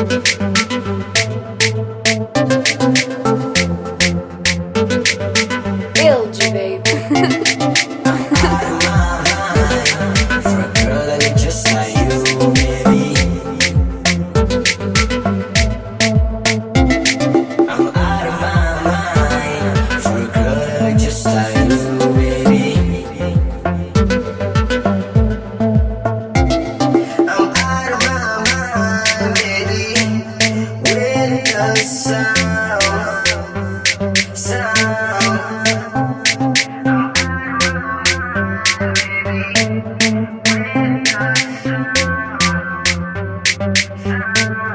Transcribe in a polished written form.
Build you, baby. For a girl that look just like you, baby. I'm out of my mind. For a girl that look just like you, baby. I'm out of my mind, baby. With the sound. Sound.